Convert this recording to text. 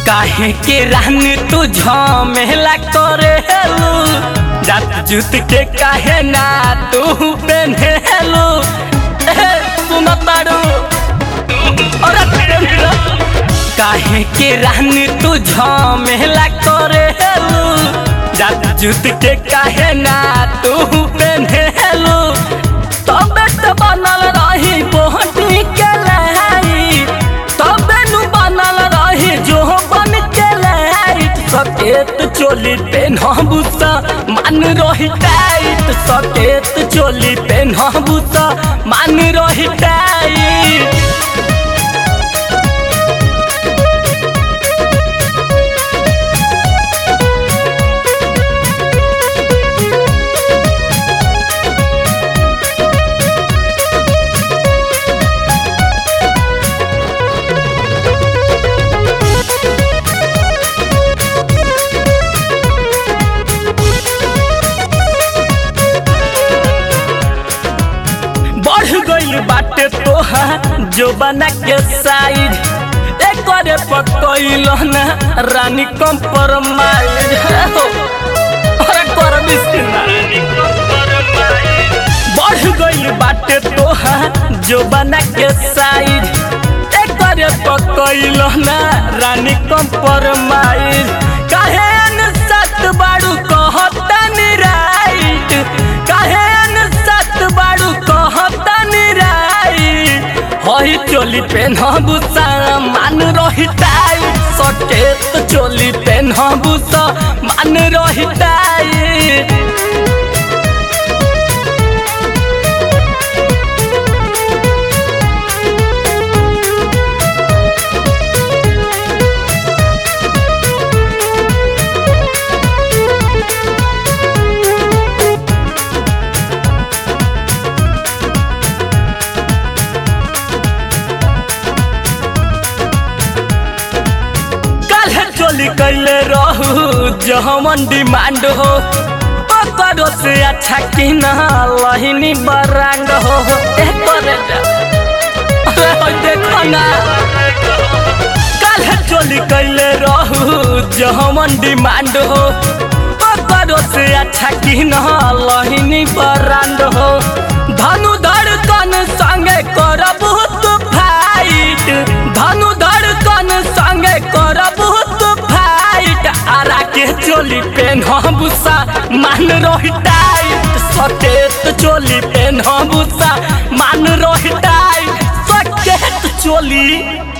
काहे के रानी तू झमेला करेलू जात जुत के काहे ना तू पहनेलू सुन तारू काहे के रानी तू झमेला करेलू जात जुत के काहे ना तू पहनेलू तबे तो बनल रही बोहटी के लाई तबे नु बनल रही जो बन के लाई सकेत चोली पेनहबुसा मान रही टाइट सकेत चोली पेनहबुसा मान रही टाइट बाटे तोहा जो बना के साइड एक करे पकइल ना रानी कंप्रोमाइज अरे कर बिस्किना बढ़ गइल बाटे तोहा जो बना के साइड एक करे पकइल ना रानी कंप्रोमाइज काहे न सत बाड़ू कहता नि राइट काहे न सत बाड़ू कहता हई चोली पेनहबुसा मान रही टाइट सकेत चोली पेनहबुसा मान रही टाइट चोली कैले रहू जहमन डिमांड हो पकड़ो से अच्छा कि ना लहिनी बरांड हो देखो ना कल चोली कैले रहू जहमन डिमांड हो पकड़ो से अच्छा कि ना लहिनी बरांड हो धनु धड़कन संगे करबू तू फाइट धनु धड़कन संगे करबू आरा के चोली पेनहबुसा मान रही टाइट सकेत चोली पेनहबुसा मान रही टाइट सकेत चोली।